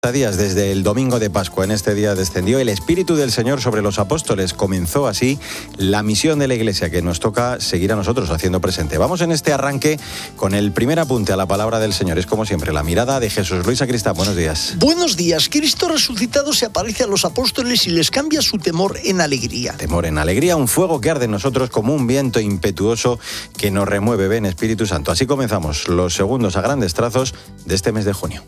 Días desde el domingo de Pascua. En este día descendió el Espíritu del Señor sobre los apóstoles. Comenzó así la misión de la Iglesia que nos toca seguir a nosotros haciendo presente. Vamos en este arranque con el primer apunte a la palabra del Señor. Es como siempre la mirada de Jesús Luis Sacristán. Buenos días. Buenos días. Cristo resucitado se aparece a los apóstoles y les cambia su temor en alegría. Temor en alegría, un fuego que arde en nosotros como un viento impetuoso que nos remueve. Ven, Espíritu Santo. Así comenzamos los segundos a grandes trazos de este mes de junio.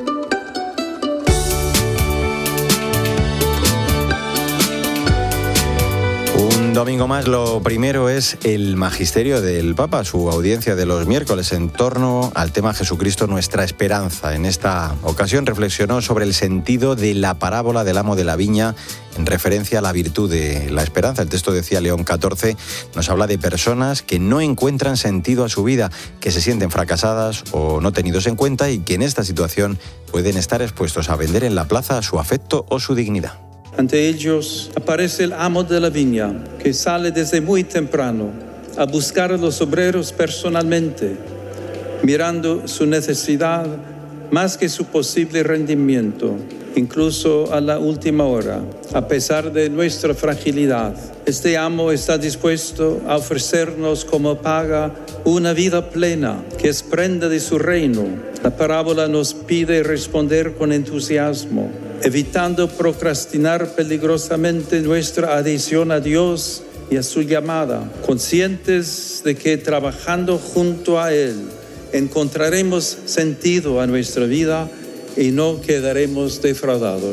Un domingo más, lo primero es el magisterio del Papa, su audiencia de los miércoles en torno al tema Jesucristo, nuestra esperanza. En esta ocasión reflexionó sobre el sentido de la parábola del amo de la viña en referencia a la virtud de la esperanza. El texto decía León XIV, nos habla de personas que no encuentran sentido a su vida, que se sienten fracasadas o no tenidos en cuenta y que en esta situación pueden estar expuestos a vender en la plaza su afecto o su dignidad. Ante ellos aparece el amo de la viña, que sale desde muy temprano a buscar a los obreros personalmente, mirando su necesidad más que su posible rendimiento, incluso a la última hora. A pesar de nuestra fragilidad, este amo está dispuesto a ofrecernos como paga una vida plena, que es prenda de su reino. La parábola nos pide responder con entusiasmo, evitando procrastinar peligrosamente nuestra adhesión a Dios y a su llamada, conscientes de que trabajando junto a Él encontraremos sentido a nuestra vida y no quedaremos defraudados.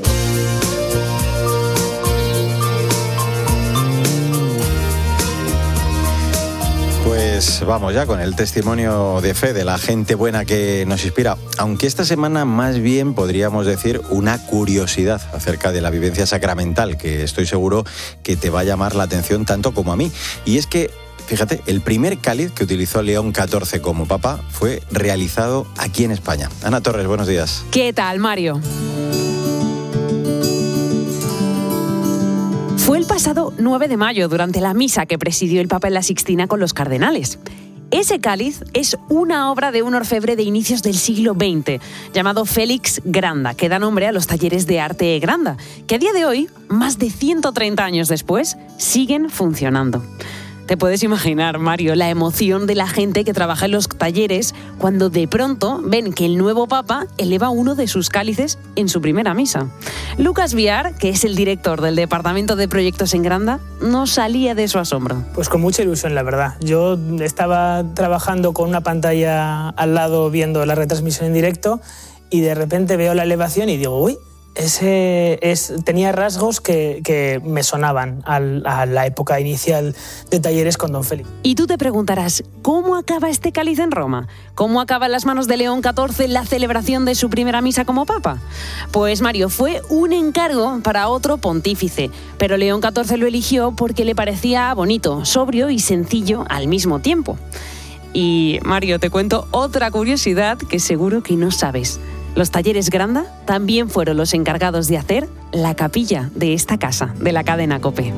Pues vamos ya con el testimonio de fe de la gente buena que nos inspira, aunque esta semana más bien podríamos decir una curiosidad acerca de la vivencia sacramental, que estoy seguro que te va a llamar la atención tanto como a mí. Y es que, fíjate, el primer cáliz que utilizó León XIV como papa fue realizado aquí en España. Ana Torres, buenos días. ¿Qué tal, Mario? Fue el pasado 9 de mayo, durante la misa que presidió el Papa en la Sixtina con los cardenales. Ese cáliz es una obra de un orfebre de inicios del siglo XX, llamado Félix Granda, que da nombre a los talleres de arte Granda, que a día de hoy, más de 130 años después, siguen funcionando. Te puedes imaginar, Mario, la emoción de la gente que trabaja en los talleres cuando de pronto ven que el nuevo Papa eleva uno de sus cálices en su primera misa. Lucas Viar, que es el director del Departamento de Proyectos en Granda, no salía de su asombro. Pues con mucha ilusión, la verdad. Yo estaba trabajando con una pantalla al lado viendo la retransmisión en directo y de repente veo la elevación y digo, uy, tenía rasgos que me sonaban a la época inicial de talleres con Don Félix. Y tú te preguntarás, ¿cómo acaba este cáliz en Roma? ¿Cómo acaba en las manos de León XIV la celebración de su primera misa como papa? Pues Mario, fue un encargo para otro pontífice, pero León XIV lo eligió porque le parecía bonito, sobrio y sencillo al mismo tiempo. Y Mario, te cuento otra curiosidad que seguro que no sabes. Los talleres Granda también fueron los encargados de hacer la capilla de esta casa, de la cadena COPE.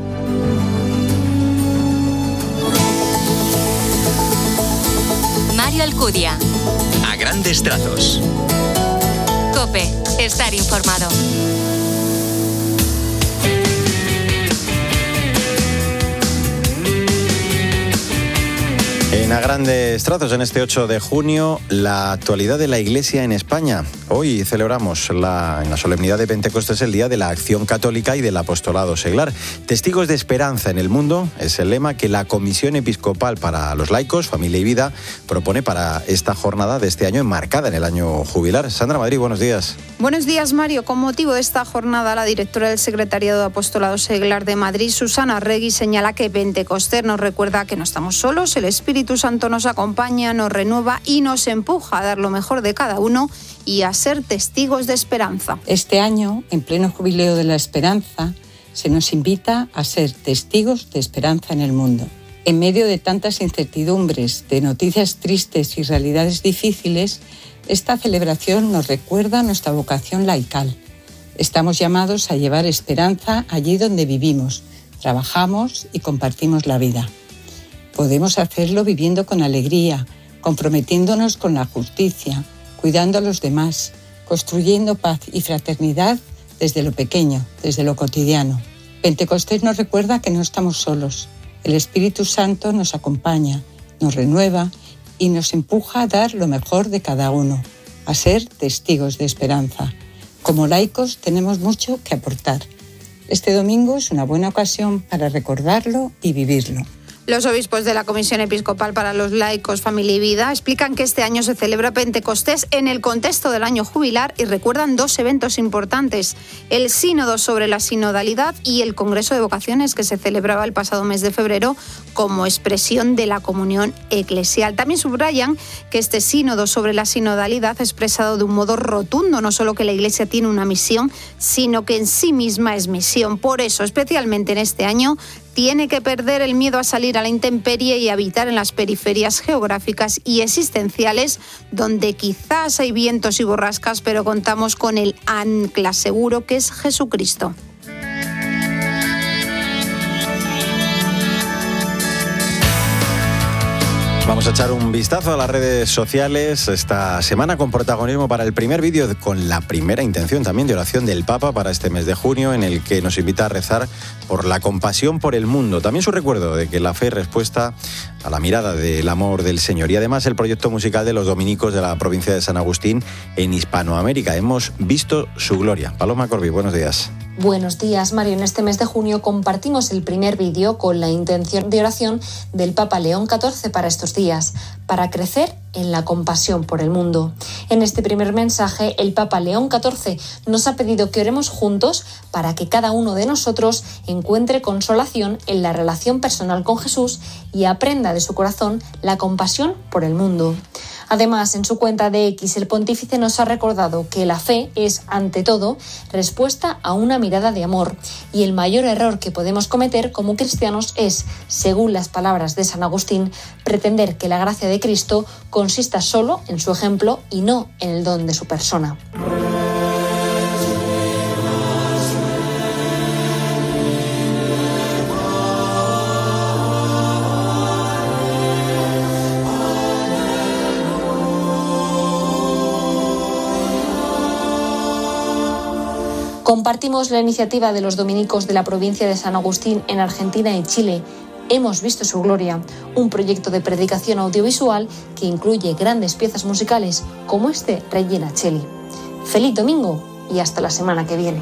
Mario Alcudia. A grandes trazos. COPE. Estar informado. En A Grandes Trazos, en este 8 de junio, la actualidad de la Iglesia en España. Hoy celebramos en la solemnidad de Pentecostés el Día de la Acción Católica y del Apostolado Seglar. Testigos de esperanza en el mundo es el lema que la Comisión Episcopal para los Laicos, Familia y Vida propone para esta jornada de este año, enmarcada en el año jubilar. Sandra Madrid, buenos días. Buenos días, Mario. Con motivo de esta jornada, la directora del Secretariado de Apostolado Seglar de Madrid, Susana Regui, señala que Pentecostés nos recuerda que no estamos solos, el Espíritu Santo nos acompaña, nos renueva y nos empuja a dar lo mejor de cada uno y a ser testigos de esperanza. Este año, en pleno jubileo de la esperanza, se nos invita a ser testigos de esperanza en el mundo. En medio de tantas incertidumbres, de noticias tristes y realidades difíciles, esta celebración nos recuerda nuestra vocación laical. Estamos llamados a llevar esperanza allí donde vivimos, trabajamos y compartimos la vida. Podemos hacerlo viviendo con alegría, comprometiéndonos con la justicia, cuidando a los demás, construyendo paz y fraternidad desde lo pequeño, desde lo cotidiano. Pentecostés nos recuerda que no estamos solos. El Espíritu Santo nos acompaña, nos renueva y nos empuja a dar lo mejor de cada uno, a ser testigos de esperanza. Como laicos tenemos mucho que aportar. Este domingo es una buena ocasión para recordarlo y vivirlo. Los obispos de la Comisión Episcopal para los Laicos, Familia y Vida explican que este año se celebra Pentecostés en el contexto del año jubilar y recuerdan dos eventos importantes: el Sínodo sobre la Sinodalidad y el Congreso de Vocaciones que se celebraba el pasado mes de febrero como expresión de la comunión eclesial. También subrayan que este Sínodo sobre la Sinodalidad ha expresado de un modo rotundo no solo que la Iglesia tiene una misión, sino que en sí misma es misión. Por eso, especialmente en este año, tiene que perder el miedo a salir a la intemperie y habitar en las periferias geográficas y existenciales, donde quizás hay vientos y borrascas, pero contamos con el ancla seguro que es Jesucristo. Vamos a echar un vistazo a las redes sociales esta semana con protagonismo para el primer vídeo con la primera intención también de oración del Papa para este mes de junio, en el que nos invita a rezar por la compasión por el mundo. También su recuerdo de que la fe es respuesta a la mirada del amor del Señor. Y además el proyecto musical de los dominicos de la provincia de San Agustín en Hispanoamérica. Hemos visto su gloria. Paloma Corbí, buenos días. Buenos días, Mario. En este mes de junio compartimos el primer vídeo con la intención de oración del Papa León XIV para estos días, para crecer en la compasión por el mundo. En este primer mensaje, el Papa León XIV nos ha pedido que oremos juntos para que cada uno de nosotros encuentre consolación en la relación personal con Jesús y aprenda de su corazón la compasión por el mundo. Además, en su cuenta de X, el pontífice nos ha recordado que la fe es, ante todo, respuesta a una mirada de amor, y el mayor error que podemos cometer como cristianos es, según las palabras de San Agustín, pretender que la gracia de Cristo consista solo en su ejemplo y no en el don de su persona. Compartimos la iniciativa de los dominicos de la provincia de San Agustín en Argentina y Chile. Hemos visto su gloria, un proyecto de predicación audiovisual que incluye grandes piezas musicales como este Regina Coeli. Feliz domingo y hasta la semana que viene.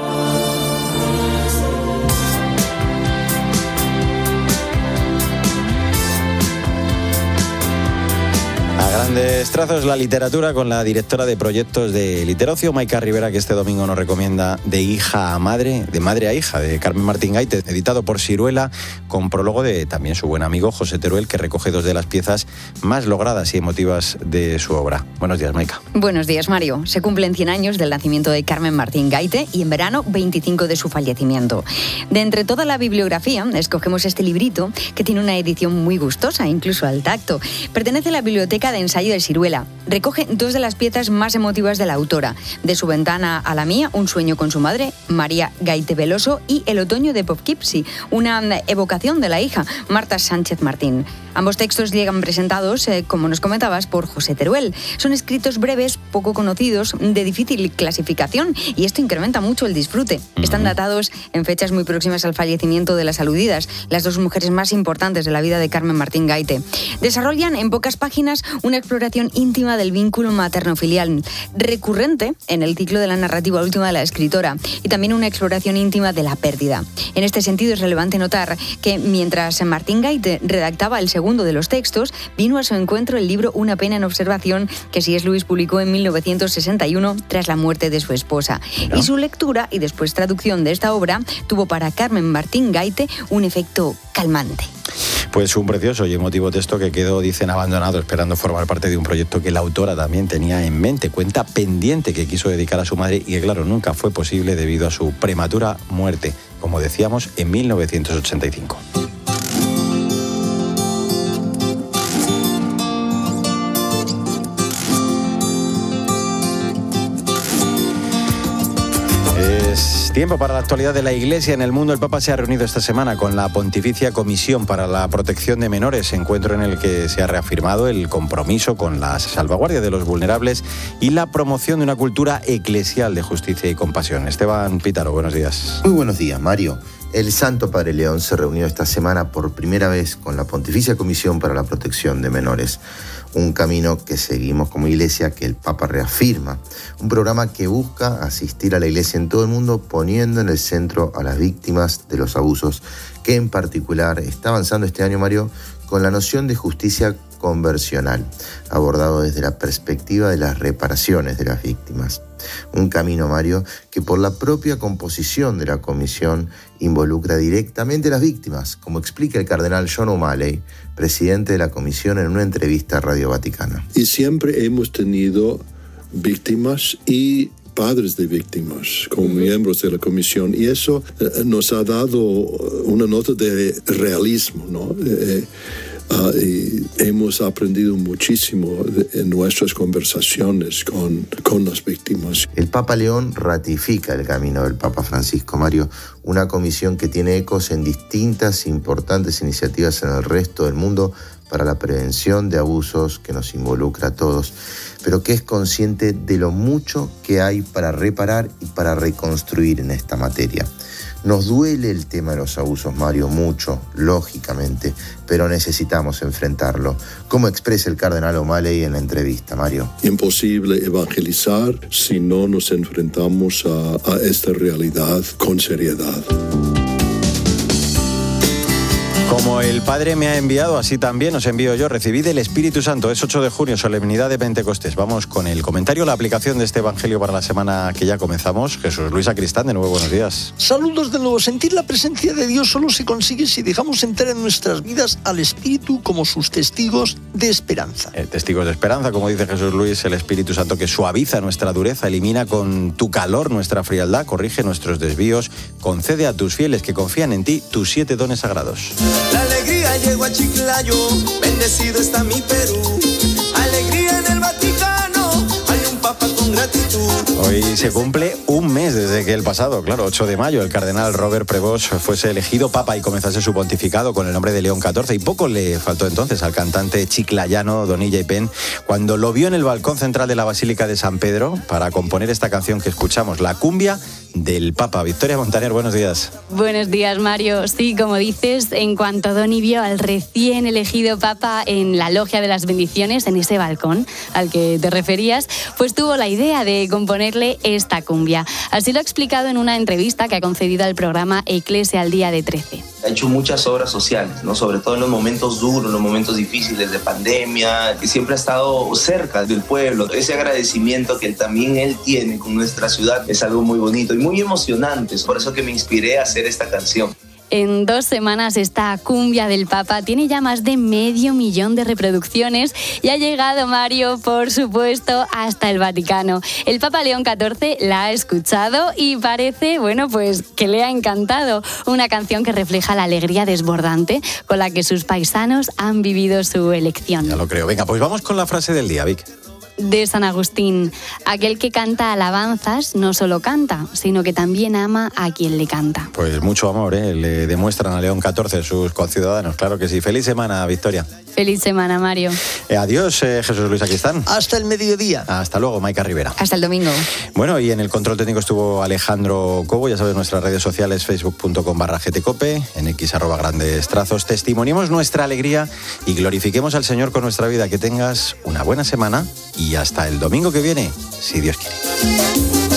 Grandes trazos, la literatura con la directora de proyectos de Literocio, Maika Rivera, que este domingo nos recomienda De hija a madre, de madre a hija, de Carmen Martín Gaite, editado por Siruela, con prólogo de también su buen amigo José Teruel, que recoge dos de las piezas más logradas y emotivas de su obra. Buenos días, Maika. Buenos días, Mario. Se cumplen 100 años del nacimiento de Carmen Martín Gaite y en verano 25 de su fallecimiento. De entre toda la bibliografía, escogemos este librito, que tiene una edición muy gustosa, incluso al tacto. Pertenece a la biblioteca de ensayo de Siruela. Recoge dos de las piezas más emotivas de la autora: De su ventana a la mía, un sueño con su madre, María Gaite Veloso, y El otoño de Poughkeepsie, una evocación de la hija, Marta Sánchez Martín. Ambos textos llegan presentados, como nos comentabas, por José Teruel. Son escritos breves, poco conocidos, de difícil clasificación, y esto incrementa mucho el disfrute. Están datados en fechas muy próximas al fallecimiento de las aludidas, las dos mujeres más importantes de la vida de Carmen Martín Gaite. Desarrollan en pocas páginas una exploración íntima del vínculo materno-filial, recurrente en el ciclo de la narrativa última de la escritora, y también una exploración íntima de la pérdida. En este sentido es relevante notar que mientras Martín Gaite redactaba el segundo de los textos, vino a su encuentro el libro Una pena en observación, que C.S. Lewis publicó en 1961 tras la muerte de su esposa. ¿No? Y su lectura y después traducción de esta obra tuvo para Carmen Martín Gaite un efecto calmante. Pues un precioso y emotivo texto que quedó, dicen, abandonado, esperando formar parte de un proyecto que la autora también tenía en mente. Cuenta pendiente que quiso dedicar a su madre y que, claro, nunca fue posible debido a su prematura muerte, como decíamos, en 1985. Es Tiempo para la actualidad de la Iglesia en el mundo. El Papa se ha reunido esta semana con la Pontificia Comisión para la Protección de Menores, encuentro en el que se ha reafirmado el compromiso con la salvaguardia de los vulnerables y la promoción de una cultura eclesial de justicia y compasión. Esteban Pítaro, buenos días. Muy buenos días, Mario. El Santo Padre León se reunió esta semana por primera vez con la Pontificia Comisión para la Protección de Menores. Un camino que seguimos como Iglesia, que el Papa reafirma. Un programa que busca asistir a la Iglesia en todo el mundo, poniendo en el centro a las víctimas de los abusos, que en particular está avanzando este año, Mario, con la noción de justicia conversional, abordado desde la perspectiva de las reparaciones de las víctimas. Un camino, Mario, que por la propia composición de la comisión involucra directamente a las víctimas, como explica el cardenal John O'Malley, presidente de la comisión, en una entrevista a Radio Vaticana. Y siempre hemos tenido víctimas y padres de víctimas como miembros de la comisión, y eso nos ha dado una nota de realismo, ¿no? Y hemos aprendido muchísimo en nuestras conversaciones con las víctimas. El Papa León ratifica el camino del Papa Francisco, Mario, una comisión que tiene ecos en distintas importantes iniciativas en el resto del mundo para la prevención de abusos que nos involucra a todos, pero que es consciente de lo mucho que hay para reparar y para reconstruir en esta materia. Nos duele el tema de los abusos, Mario, mucho, lógicamente, pero necesitamos enfrentarlo. ¿Cómo expresa el cardenal O'Malley en la entrevista, Mario? Imposible evangelizar si no nos enfrentamos a esta realidad con seriedad. Como el Padre me ha enviado, así también os envío yo. Recibid el Espíritu Santo. Es 8 de junio, solemnidad de Pentecostés. Vamos con el comentario, la aplicación de este Evangelio para la semana que ya comenzamos. Jesús Luis Sacristán, de nuevo, buenos días. Saludos de nuevo. Sentir la presencia de Dios solo se consigue si dejamos entrar en nuestras vidas al Espíritu como sus testigos de esperanza. Testigos de esperanza, como dice Jesús Luis, el Espíritu Santo que suaviza nuestra dureza, elimina con tu calor nuestra frialdad, corrige nuestros desvíos, concede a tus fieles que confían en ti tus 7 dones sagrados. La alegría llegó a Chiclayo, bendecido está mi Perú. Alegría en el Vaticano, hay un papa con gratitud. Hoy se cumple un mes desde que el pasado, 8 de mayo, el cardenal Robert Prevost fuese elegido papa y comenzase su pontificado con el nombre de León XIV. Y poco le faltó entonces al cantante chiclayano Donilla y Pen cuando lo vio en el balcón central de la Basílica de San Pedro para componer esta canción que escuchamos, La Cumbia del Papa. Victoria Montaner, buenos días. Buenos días, Mario. Sí, como dices, en cuanto Doni vio al recién elegido Papa en la Logia de las Bendiciones, en ese balcón al que te referías, pues tuvo la idea de componerle esta cumbia. Así lo ha explicado en una entrevista que ha concedido al programa Eclesia al Día de 13. Ha hecho muchas obras sociales, ¿no? Sobre todo en los momentos duros, los momentos difíciles de pandemia, y siempre ha estado cerca del pueblo. Ese agradecimiento que también él tiene con nuestra ciudad es algo muy bonito y muy emocionante. Es por eso que me inspiré a hacer esta canción. En 2 semanas esta cumbia del Papa tiene ya más de 500.000 de reproducciones y ha llegado, Mario, por supuesto, hasta el Vaticano. El Papa León XIV la ha escuchado y parece, pues que le ha encantado. Una canción que refleja la alegría desbordante con la que sus paisanos han vivido su elección. Ya lo creo. Venga, pues vamos con la frase del día, Vic. De San Agustín: aquel que canta alabanzas no solo canta, sino que también ama a quien le canta. Pues mucho amor, le demuestran a León XIV sus conciudadanos, claro que sí. Feliz semana, Victoria. Feliz semana, Mario. Adiós, Jesús Luis Sacristán. Hasta el mediodía. Hasta luego, Maika Rivera. Hasta el domingo. Bueno, y en el control técnico estuvo Alejandro Cobo, ya sabes, nuestras redes sociales, facebook.com/gtcope, en x @grandestrazos. Testimoniemos nuestra alegría y glorifiquemos al Señor con nuestra vida. Que tengas una buena semana y hasta el domingo que viene, si Dios quiere.